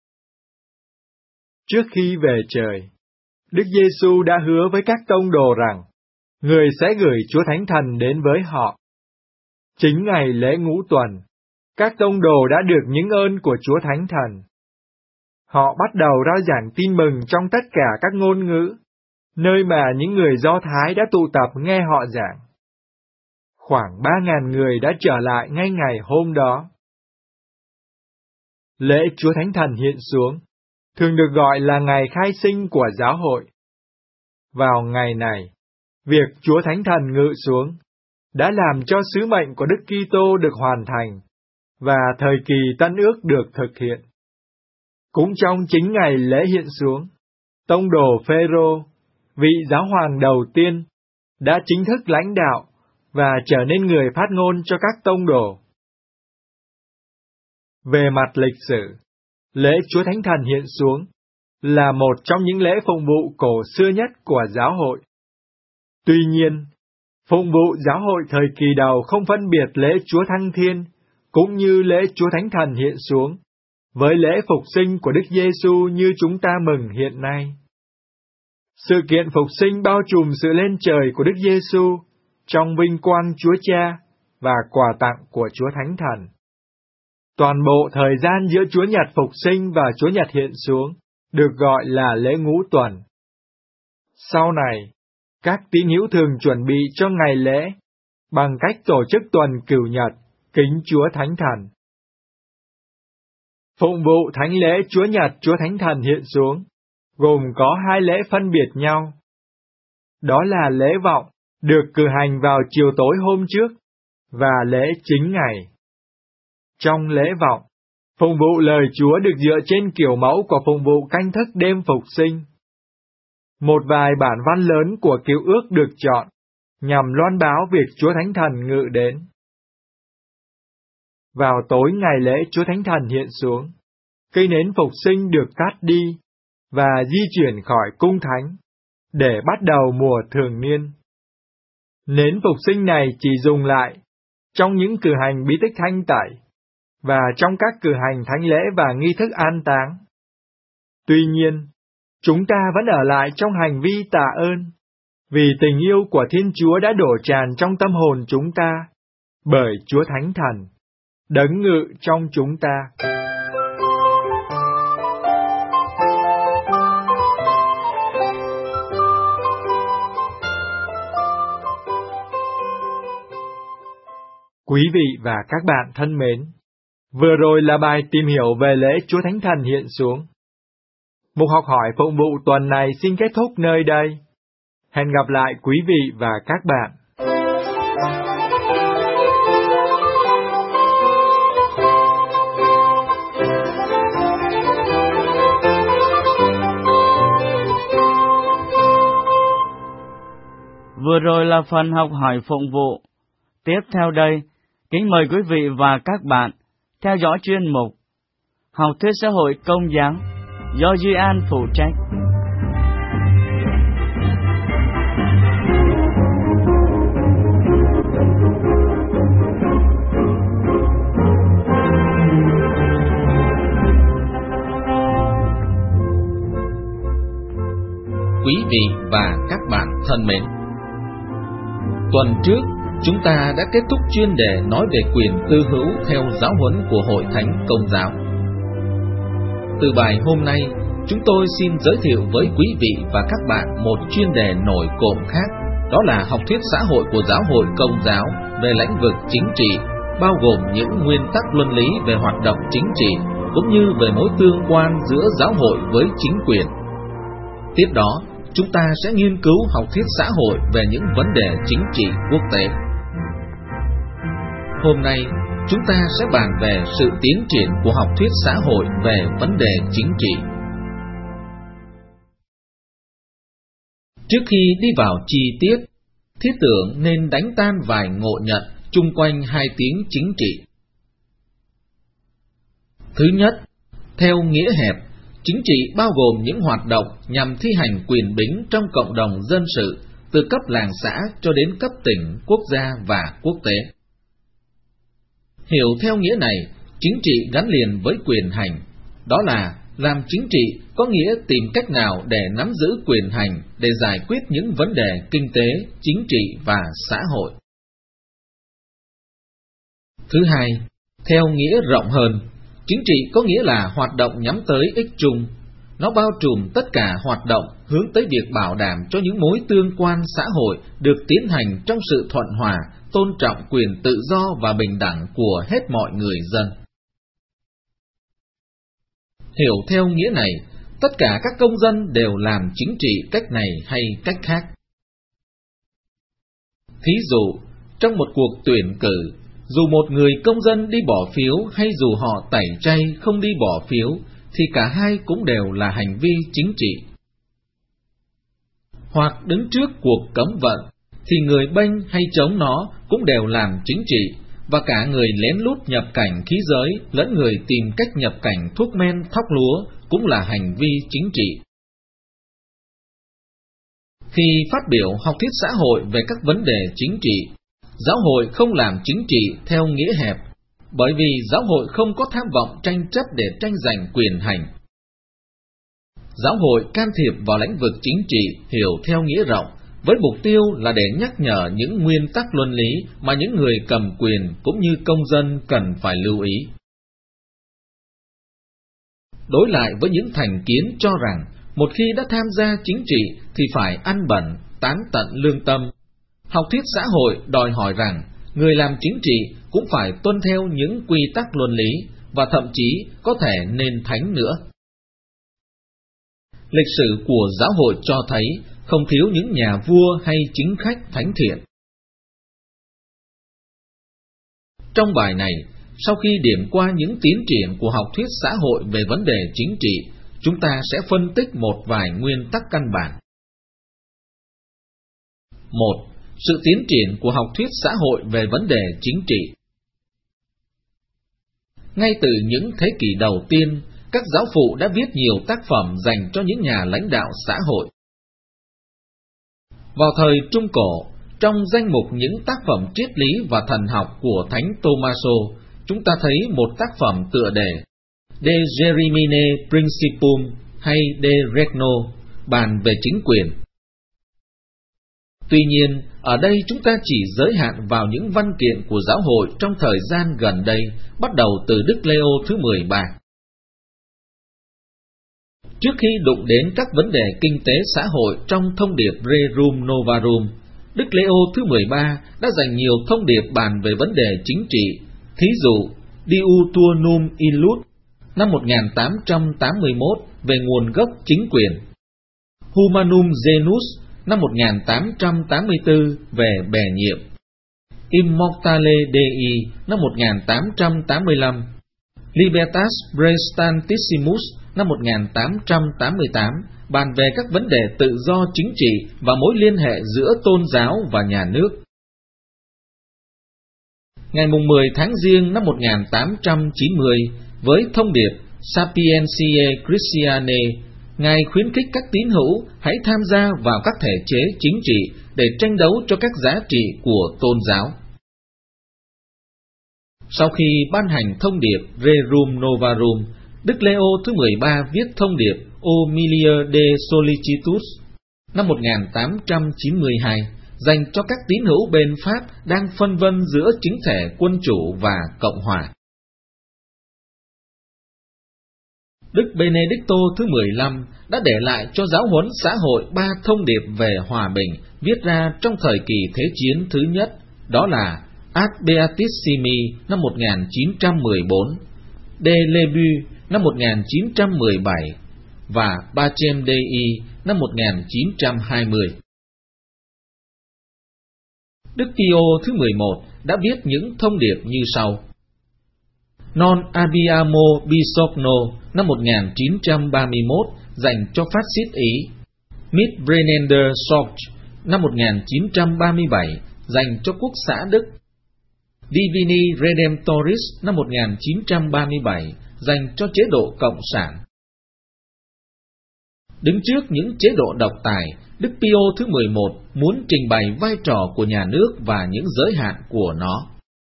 Trước khi về trời, Đức Giêsu đã hứa với các tông đồ rằng, Người sẽ gửi Chúa Thánh Thần đến với họ. Chính ngày lễ ngũ tuần, các tông đồ đã được những ơn của Chúa Thánh Thần. Họ bắt đầu rao giảng tin mừng trong tất cả các ngôn ngữ, nơi mà những người Do Thái đã tụ tập nghe họ giảng. Khoảng 3.000 người đã trở lại ngay ngày hôm đó. Lễ Chúa Thánh Thần hiện xuống, thường được gọi là ngày khai sinh của giáo hội. Vào ngày này, việc Chúa Thánh Thần ngự xuống đã làm cho sứ mệnh của Đức Kitô được hoàn thành, và thời kỳ Tân Ước được thực hiện. Cũng trong chính ngày lễ hiện xuống, tông đồ Phêrô, vị giáo hoàng đầu tiên, đã chính thức lãnh đạo và trở nên người phát ngôn cho các tông đồ. Về mặt lịch sử, lễ Chúa Thánh Thần hiện xuống là một trong những lễ phụng vụ cổ xưa nhất của giáo hội. Tuy nhiên, phụng vụ giáo hội thời kỳ đầu không phân biệt lễ Chúa Thăng Thiên cũng như lễ Chúa Thánh Thần hiện xuống với lễ phục sinh của Đức Giêsu như chúng ta mừng hiện nay. Sự kiện phục sinh bao trùm sự lên trời của Đức Giêsu trong vinh quang Chúa Cha và quà tặng của Chúa Thánh Thần. Toàn bộ thời gian giữa Chúa Nhật phục sinh và Chúa Nhật hiện xuống được gọi là lễ ngũ tuần. Sau này, các tín hữu thường chuẩn bị cho ngày lễ bằng cách tổ chức tuần Cửu Nhật, kính Chúa Thánh Thần. Phụng vụ thánh lễ Chúa Nhật Chúa Thánh Thần hiện xuống, gồm có 2 lễ phân biệt nhau. Đó là lễ vọng, được cử hành vào chiều tối hôm trước, và lễ chính ngày. Trong lễ vọng, phụng vụ lời Chúa được dựa trên kiểu mẫu của phụng vụ canh thức đêm phục sinh. Một vài bản văn lớn của Cựu Ước được chọn, nhằm loan báo việc Chúa Thánh Thần ngự đến. Vào tối ngày lễ Chúa Thánh Thần hiện xuống, cây nến phục sinh được cắt đi, và di chuyển khỏi cung thánh, để bắt đầu mùa thường niên. Nến phục sinh này chỉ dùng lại trong những cử hành bí tích thanh tẩy, và trong các cử hành thánh lễ và nghi thức an táng. Tuy nhiên, chúng ta vẫn ở lại trong hành vi tạ ơn, vì tình yêu của Thiên Chúa đã đổ tràn trong tâm hồn chúng ta, bởi Chúa Thánh Thần, Đấng ngự trong chúng ta. Quý vị và các bạn thân mến, vừa rồi là bài tìm hiểu về lễ Chúa Thánh Thần hiện xuống. Mục học hỏi phụng vụ tuần này xin kết thúc nơi đây. Hẹn gặp lại quý vị và các bạn. Vừa rồi là phần học hỏi phụng vụ. Tiếp theo đây, kính mời quý vị và các bạn theo dõi chuyên mục Học thuyết xã hội công giáo do Duy An phụ trách. Quý vị và các bạn thân mến, tuần trước chúng ta đã kết thúc chuyên đề nói về quyền tư hữu theo giáo huấn của Hội Thánh Công giáo. Từ bài hôm nay, chúng tôi xin giới thiệu với quý vị và các bạn một chuyên đề nổi cộm khác, đó là học thuyết xã hội của Giáo hội Công giáo về lĩnh vực chính trị, bao gồm những nguyên tắc luân lý về hoạt động chính trị, cũng như về mối tương quan giữa giáo hội với chính quyền. Tiếp đó, chúng ta sẽ nghiên cứu học thuyết xã hội về những vấn đề chính trị quốc tế. Hôm nay, chúng ta sẽ bàn về sự tiến triển của học thuyết xã hội về vấn đề chính trị. Trước khi đi vào chi tiết, thiết tưởng nên đánh tan vài ngộ nhận chung quanh hai tiếng chính trị. Thứ nhất, theo nghĩa hẹp, chính trị bao gồm những hoạt động nhằm thi hành quyền bính trong cộng đồng dân sự, từ cấp làng xã cho đến cấp tỉnh, quốc gia và quốc tế. Hiểu theo nghĩa này, chính trị gắn liền với quyền hành, đó là làm chính trị có nghĩa tìm cách nào để nắm giữ quyền hành để giải quyết những vấn đề kinh tế, chính trị và xã hội. Thứ hai, theo nghĩa rộng hơn, chính trị có nghĩa là hoạt động nhắm tới ích chung. Nó bao trùm tất cả hoạt động hướng tới việc bảo đảm cho những mối tương quan xã hội được tiến hành trong sự thuận hòa, tôn trọng quyền tự do và bình đẳng của hết mọi người dân. Hiểu theo nghĩa này, tất cả các công dân đều làm chính trị cách này hay cách khác. Thí dụ, trong một cuộc tuyển cử, dù một người công dân đi bỏ phiếu hay dù họ tẩy chay không đi bỏ phiếu, thì cả hai cũng đều là hành vi chính trị. Hoặc đứng trước cuộc cấm vận, thì người bênh hay chống nó cũng đều làm chính trị, và cả người lén lút nhập cảnh khí giới lẫn người tìm cách nhập cảnh thuốc men thóc lúa cũng là hành vi chính trị. Khi phát biểu học thuyết xã hội về các vấn đề chính trị, giáo hội không làm chính trị theo nghĩa hẹp, bởi vì giáo hội không có tham vọng tranh chấp để tranh giành quyền hành. Giáo hội can thiệp vào lĩnh vực chính trị hiểu theo nghĩa rộng, với mục tiêu là để nhắc nhở những nguyên tắc luân lý mà những người cầm quyền cũng như công dân cần phải lưu ý. Đối lại với những thành kiến cho rằng một khi đã tham gia chính trị thì phải ăn bẩn, tán tận lương tâm, học thuyết xã hội đòi hỏi rằng người làm chính trị cũng phải tuân theo những quy tắc luân lý và thậm chí có thể nên thánh nữa. Lịch sử của giáo hội cho thấy không thiếu những nhà vua hay chính khách thánh thiện. Trong bài này, sau khi điểm qua những tiến triển của học thuyết xã hội về vấn đề chính trị, chúng ta sẽ phân tích một vài nguyên tắc căn bản. 1. Sự tiến triển của học thuyết xã hội về vấn đề chính trị. Ngay từ những thế kỷ đầu tiên, các giáo phụ đã viết nhiều tác phẩm dành cho những nhà lãnh đạo xã hội. Vào thời Trung Cổ, trong danh mục những tác phẩm triết lý và thần học của Thánh Tommaso, chúng ta thấy một tác phẩm tựa đề De Gerimine Principum hay De Regno, bàn về chính quyền. Tuy nhiên, ở đây chúng ta chỉ giới hạn vào những văn kiện của giáo hội trong thời gian gần đây, bắt đầu từ Đức Leo thứ 13. Trước khi đụng đến các vấn đề kinh tế xã hội trong thông điệp Rerum Novarum, Đức Leo thứ 13 đã dành nhiều thông điệp bàn về vấn đề chính trị. Thí dụ, Diuturnum Illud năm 1881 về nguồn gốc chính quyền, Humanum Genus năm 1884 về bè nhiệm, Immortale Dei năm 1885, Libertas Praestantissimus năm 1888 bàn về các vấn đề tự do chính trị và mối liên hệ giữa tôn giáo và nhà nước. Ngày 10 tháng Giêng năm 1890, với thông điệp Sapientiae Christianae, Ngài khuyến khích các tín hữu hãy tham gia vào các thể chế chính trị để tranh đấu cho các giá trị của tôn giáo. Sau khi ban hành thông điệp Rerum Novarum, Đức Leo thứ 13 viết thông điệp Homilia de Solicitus năm 1892 dành cho các tín hữu bên Pháp đang phân vân giữa chính thể quân chủ và Cộng hòa. Đức Benedicto thứ 15 đã để lại cho giáo huấn xã hội 3 thông điệp về hòa bình viết ra trong thời kỳ Thế chiến thứ nhất, đó là Ad Beatissimi năm 1914, De Lebu năm 1917 và Pacem Dei năm 1920. Đức Pio thứ 11 đã viết những thông điệp như sau: Non abbiamo bisogno năm 1931 dành cho phát xít Ý, Mit brennender Sorge năm 1937 dành cho quốc xã Đức, Divini Redemptoris năm 1937 dành cho chế độ Cộng sản. Đứng trước những chế độ độc tài, Đức Pio thứ 11 muốn trình bày vai trò của nhà nước và những giới hạn của nó.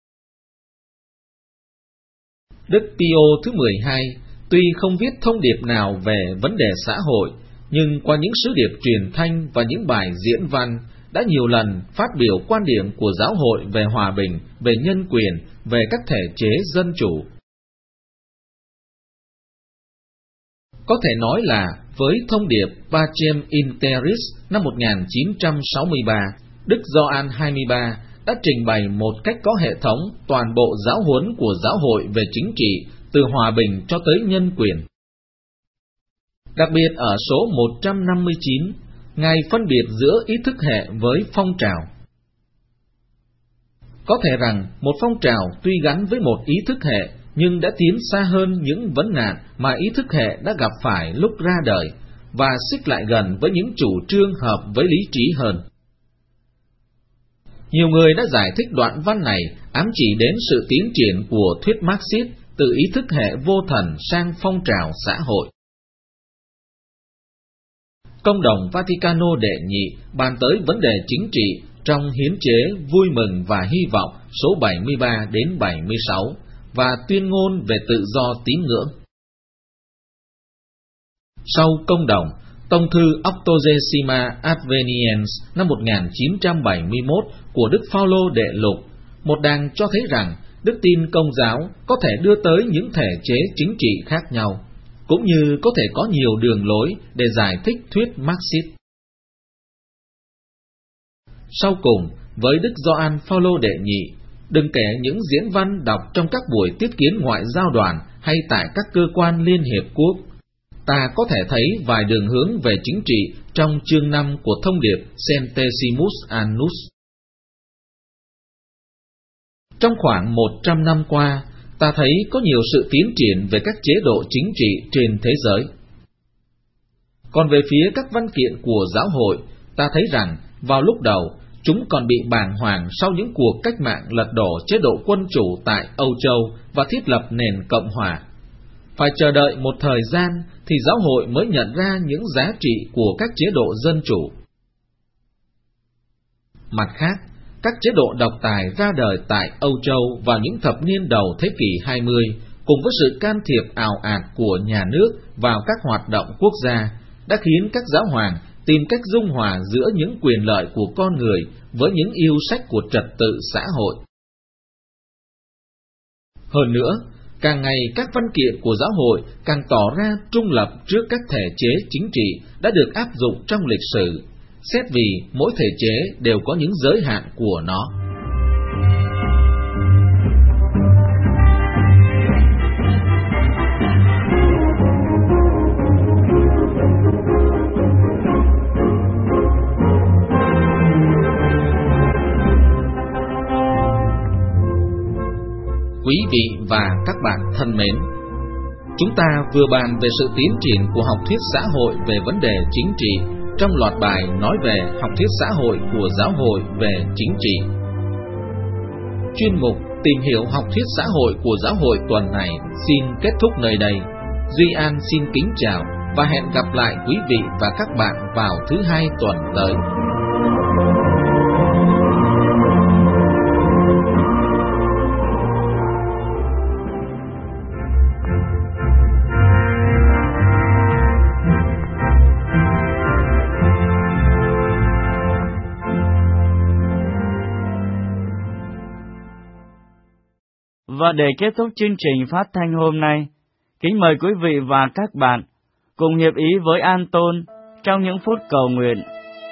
Đức Pio thứ 12 tuy không viết thông điệp nào về vấn đề xã hội, nhưng qua những sứ điệp truyền thanh và những bài diễn văn đã nhiều lần phát biểu quan điểm của giáo hội về hòa bình, về nhân quyền, về các thể chế dân chủ. Có thể nói là với thông điệp Pacem in Terris năm 1963, Đức Gioan 23 đã trình bày một cách có hệ thống toàn bộ giáo huấn của giáo hội về chính trị, từ hòa bình cho tới nhân quyền. Đặc biệt ở số 159, Ngài phân biệt giữa ý thức hệ với phong trào. Có thể rằng một phong trào tuy gắn với một ý thức hệ nhưng đã tiến xa hơn những vấn nạn mà ý thức hệ đã gặp phải lúc ra đời và xích lại gần với những chủ trương hợp với lý trí hơn. Nhiều người đã giải thích đoạn văn này ám chỉ đến sự tiến triển của thuyết Marxist từ ý thức hệ vô thần sang phong trào xã hội. Công đồng Vaticano đệ nhị bàn tới vấn đề chính trị trong hiến chế Vui mừng và hy vọng số 73 đến 76 và tuyên ngôn về tự do tín ngưỡng. Sau công đồng, Tông thư Octogesima Adveniens năm 1971 của Đức Phaolô đệ lục, một đàng cho thấy rằng đức tin Công giáo có thể đưa tới những thể chế chính trị khác nhau, cũng như có thể có nhiều đường lối để giải thích thuyết Marxist. Sau cùng, với Đức Gioan Phaolô đệ nhị, đừng kể những diễn văn đọc trong các buổi tiếp kiến ngoại giao đoàn hay tại các cơ quan Liên Hiệp Quốc, ta có thể thấy vài đường hướng về chính trị trong chương 5 của thông điệp Centesimus Annus. Trong khoảng 100 năm qua, ta thấy có nhiều sự tiến triển về các chế độ chính trị trên thế giới. Còn về phía các văn kiện của giáo hội, ta thấy rằng vào lúc đầu, chúng còn bị bàng hoàng sau những cuộc cách mạng lật đổ chế độ quân chủ tại Âu Châu và thiết lập nền Cộng hòa. Phải chờ đợi một thời gian thì giáo hội mới nhận ra những giá trị của các chế độ dân chủ. Mặt khác, các chế độ độc tài ra đời tại Âu Châu vào những thập niên đầu thế kỷ 20, cùng với sự can thiệp ào ạt của nhà nước vào các hoạt động quốc gia, đã khiến các giáo hoàng tìm cách dung hòa giữa những quyền lợi của con người với những yêu sách của trật tự xã hội. Hơn nữa, càng ngày các văn kiện của giáo hội càng tỏ ra trung lập trước các thể chế chính trị đã được áp dụng trong lịch sử, xét vì mỗi thể chế đều có những giới hạn của nó. Quý vị và các bạn thân mến, chúng ta vừa bàn về sự tiến triển của học thuyết xã hội về vấn đề chính trị trong loạt bài nói về học thuyết xã hội của giáo hội về chính trị. Chuyên mục Tìm hiểu học thuyết xã hội của giáo hội tuần này xin kết thúc nơi đây. Duy An xin kính chào và hẹn gặp lại quý vị và các bạn vào thứ Hai tuần tới. Và để kết thúc chương trình phát thanh hôm nay, kính mời quý vị và các bạn cùng hiệp ý với An Tôn trong những phút cầu nguyện.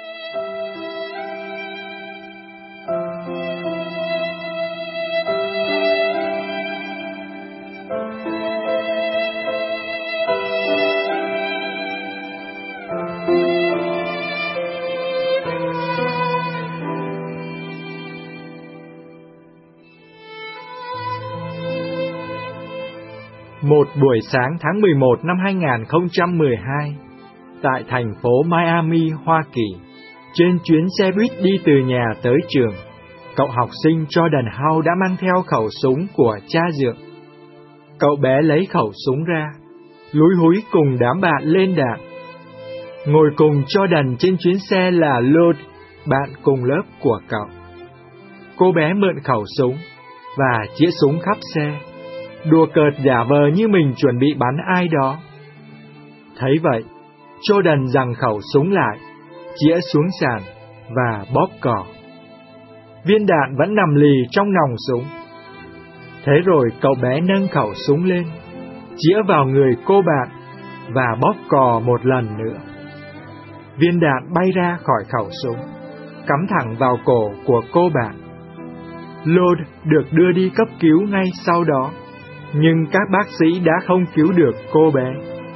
Một buổi sáng tháng 11 năm 2012, tại thành phố Miami, Hoa Kỳ, trên chuyến xe buýt đi từ nhà tới trường, cậu học sinh Jordan Howe đã mang theo khẩu súng của cha dượng. Cậu bé lấy khẩu súng ra, lúi húi cùng đám bạn lên đạn. Ngồi cùng Jordan trên chuyến xe là Lord, bạn cùng lớp của cậu. Cô bé mượn khẩu súng và chĩa súng khắp xe, đùa cợt giả vờ như mình chuẩn bị bắn ai đó. Thấy vậy, Jordan giằng khẩu súng lại, chĩa xuống sàn và bóp cò. Viên đạn vẫn nằm lì trong nòng súng. Thế rồi cậu bé nâng khẩu súng lên, chĩa vào người cô bạn và bóp cò một lần nữa. Viên đạn bay ra khỏi khẩu súng, cắm thẳng vào cổ của cô bạn. Lord được đưa đi cấp cứu ngay sau đó, nhưng các bác sĩ đã không cứu được cô bé.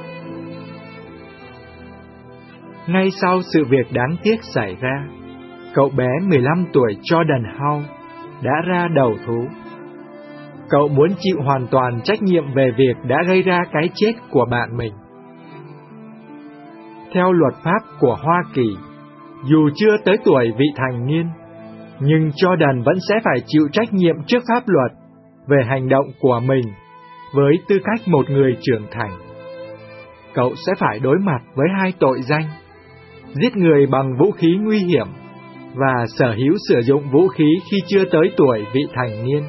Ngay sau sự việc đáng tiếc xảy ra, cậu bé 15 tuổi Jordan Howe đã ra đầu thú. Cậu muốn chịu hoàn toàn trách nhiệm về việc đã gây ra cái chết của bạn mình. Theo luật pháp của Hoa Kỳ, dù chưa tới tuổi vị thành niên, nhưng Jordan vẫn sẽ phải chịu trách nhiệm trước pháp luật về hành động của mình với tư cách một người trưởng thành. Cậu sẽ phải đối mặt với hai tội danh: giết người bằng vũ khí nguy hiểm và sở hữu sử dụng vũ khí khi chưa tới tuổi vị thành niên.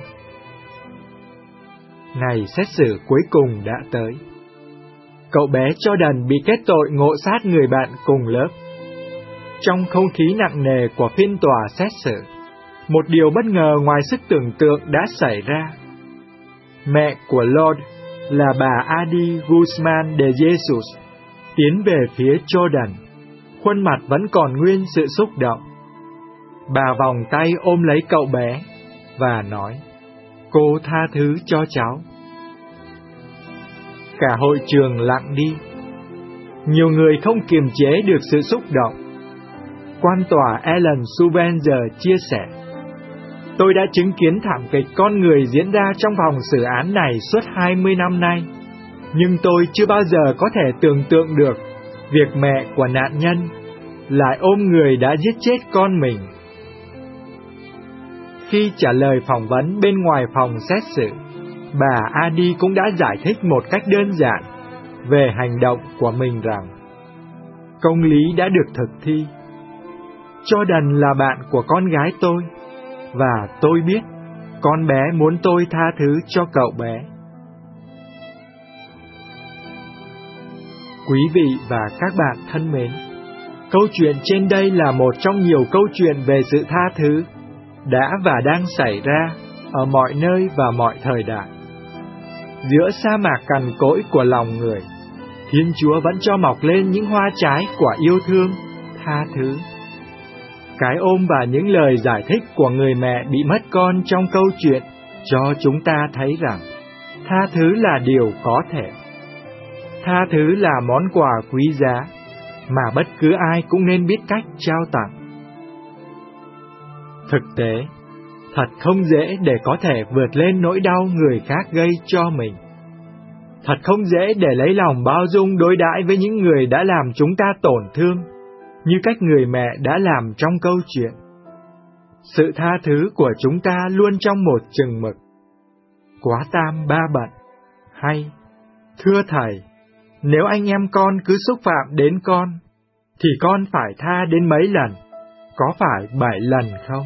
Ngày xét xử cuối cùng đã tới. Cậu bé Jordan bị kết tội ngộ sát người bạn cùng lớp. Trong không khí nặng nề của phiên tòa xét xử, một điều bất ngờ ngoài sức tưởng tượng đã xảy ra. Mẹ của Lord là bà Adi Guzman de Jesus tiến về phía Jordan, khuôn mặt vẫn còn nguyên sự xúc động. Bà vòng tay ôm lấy cậu bé và nói: "Cô tha thứ cho cháu." Cả hội trường lặng đi. Nhiều người không kiềm chế được sự xúc động. Quan tòa Alan Suvenzer chia sẻ: "Tôi đã chứng kiến thảm kịch con người diễn ra trong vòng xử án này suốt 20 năm nay, nhưng tôi chưa bao giờ có thể tưởng tượng được việc mẹ của nạn nhân lại ôm người đã giết chết con mình." Khi trả lời phỏng vấn bên ngoài phòng xét xử, bà Adi cũng đã giải thích một cách đơn giản về hành động của mình rằng công lý đã được thực thi. Jordan là bạn của con gái tôi, và tôi biết con bé muốn tôi tha thứ cho cậu bé. Quý vị và các bạn thân mến, Câu chuyện trên đây là một trong nhiều câu chuyện về sự tha thứ đã và đang xảy ra ở mọi nơi và mọi thời đại. Giữa sa mạc cằn cỗi của lòng người, Thiên Chúa vẫn cho mọc lên những hoa trái của yêu thương, tha thứ. Cái ôm và những lời giải thích của người mẹ bị mất con trong câu chuyện cho chúng ta thấy rằng tha thứ là điều có thể. Tha thứ là món quà quý giá mà bất cứ ai cũng nên biết cách trao tặng. Thực tế, thật không dễ để có thể vượt lên nỗi đau người khác gây cho mình. Thật không dễ để lấy lòng bao dung đối đãi với những người đã làm chúng ta tổn thương, như cách người mẹ đã làm trong câu chuyện. Sự tha thứ của chúng ta luôn trong một chừng mực. Quá tam ba bận. Hay, thưa Thầy, nếu anh em con cứ xúc phạm đến con, thì con phải tha đến mấy lần? Có phải 7 lần không?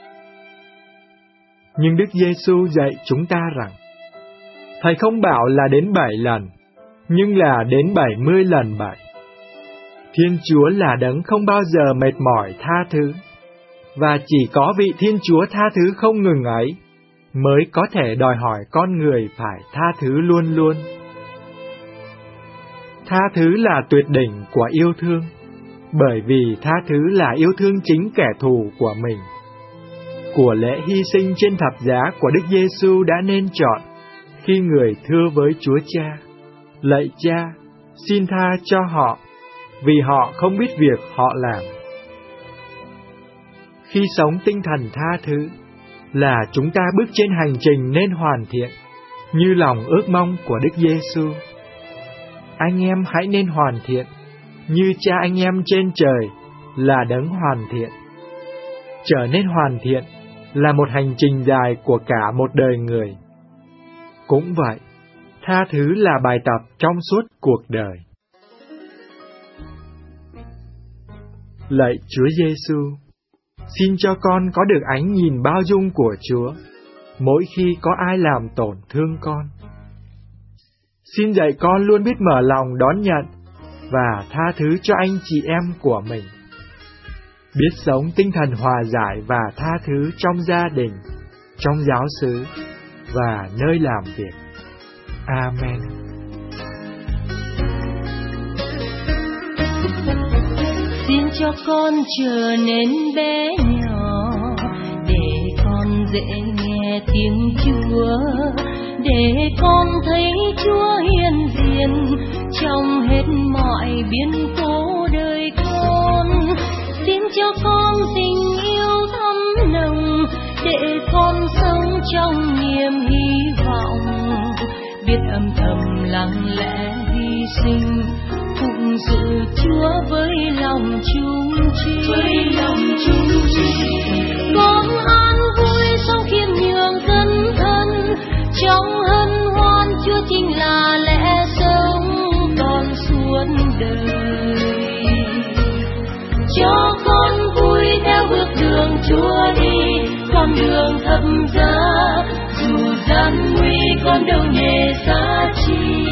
Nhưng Đức Giêsu dạy chúng ta rằng, Thầy không bảo là đến 7 lần, nhưng là đến 70 lần 7. Thiên Chúa là đấng không bao giờ mệt mỏi tha thứ, và chỉ có vị Thiên Chúa tha thứ không ngừng ấy mới có thể đòi hỏi con người phải tha thứ luôn luôn. Tha thứ là tuyệt đỉnh của yêu thương, bởi vì tha thứ là yêu thương chính kẻ thù của mình. Của lễ hy sinh trên thập giá của Đức Giêsu đã nên chọn khi người thưa với Chúa Cha: Lạy Cha, xin tha cho họ, vì họ không biết việc họ làm. Khi sống tinh thần tha thứ là chúng ta bước trên hành trình nên hoàn thiện, như lòng ước mong của Đức Giêsu. Anh em hãy nên hoàn thiện, như Cha anh em trên trời là đấng hoàn thiện. Trở nên hoàn thiện là một hành trình dài của cả một đời người. Cũng vậy, tha thứ là bài tập trong suốt cuộc đời. Lạy Chúa Giêsu, xin cho con có được ánh nhìn bao dung của Chúa mỗi khi có ai làm tổn thương con. Xin dạy con luôn biết mở lòng đón nhận và tha thứ cho anh chị em của mình. Biết sống tinh thần hòa giải và tha thứ trong gia đình, trong giáo xứ và nơi làm việc. Amen. Xin cho con trở nên bé nhỏ, để con dễ nghe tiếng Chúa, để con thấy Chúa hiện diện trong hết mọi biến cố đời con. Xin cho con tình yêu thắm nồng, để con sống trong niềm hy vọng, biết âm thầm lặng lẽ hy sinh, phụng sự Chúa với lòng chung trí. Con an vui sau khiêm nhường cẩn thân, trong hân hoan Chúa chính là lẽ sống con suốt đời. Cho con vui theo bước đường Chúa đi, con đường thập giá, dù gian nguy con đâu nề xa chi.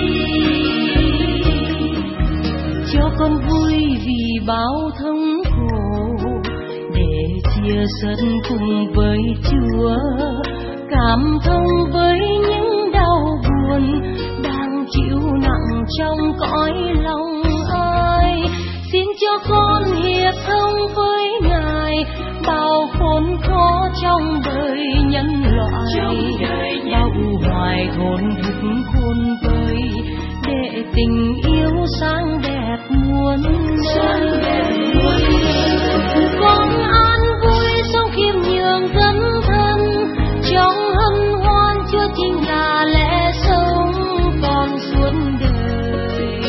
Cho con vui vì bao thống khổ, để chia sẻ cùng với Chúa, cảm thông với những đau buồn đang chịu nặng trong cõi lòng ai. Xin cho con hiệp thông với Ngài, bao khốn khó trong đời nhân loại, bao u hoài thốn thức khôn vơi, để tình yêu sáng đẹp muôn nơi. Con an vui sống khiêm nhường cẩn thân, trong hân hoan Chúa chính là lẽ sống con suốt đời.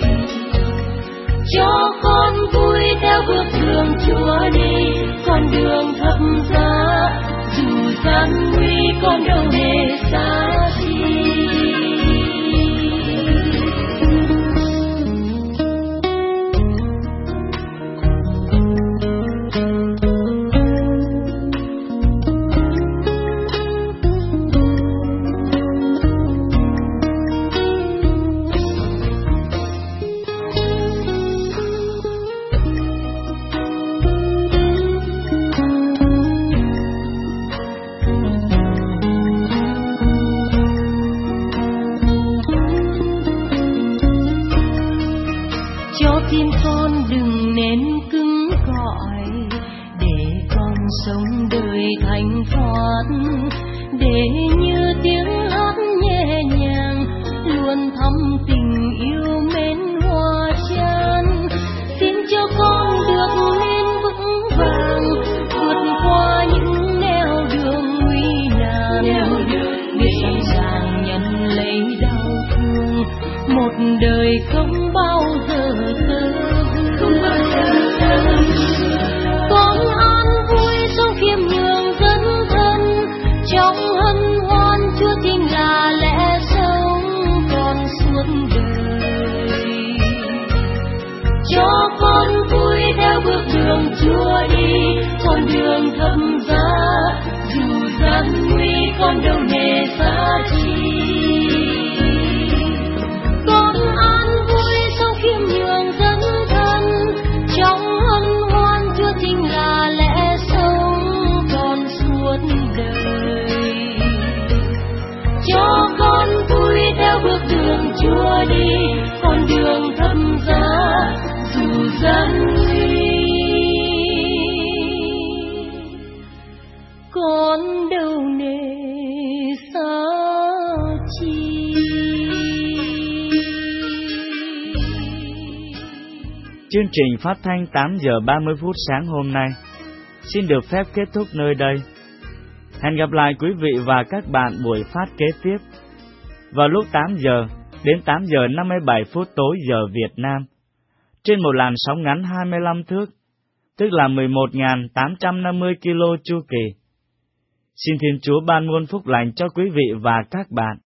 Cho con vui theo bước đường Chúa đi, con đường thập giá, dù gian nguy con đâu hề xa chi. đời không bao giờ không bao giờ con an vui sống khiêm nhường dấn thân trong hân hoan Chúa chính là lẽ sống còn suốt đời. Cho con vui theo bước đường Chúa đi, con đường thâm giá dù gian nguy con đâu nề xa chi. Con an vui sống khiêm nhường dấn thân trong hân hoan Chúa chính là lẽ sống còn suốt đời. Cho con vui theo bước đường Chúa đi, con đường thâm giá dù gian nguy con đâu nề xa chi. Chương trình phát thanh 8 giờ 30 phút sáng hôm nay xin được phép kết thúc nơi đây. Hẹn gặp lại quý vị và các bạn buổi phát kế tiếp vào lúc 8 giờ đến 8 giờ 57 phút tối giờ Việt Nam trên một làn sóng ngắn 25 thước, tức là 11.850 kilo chu kỳ. Xin Thiên Chúa ban muôn phúc lành cho quý vị và các bạn.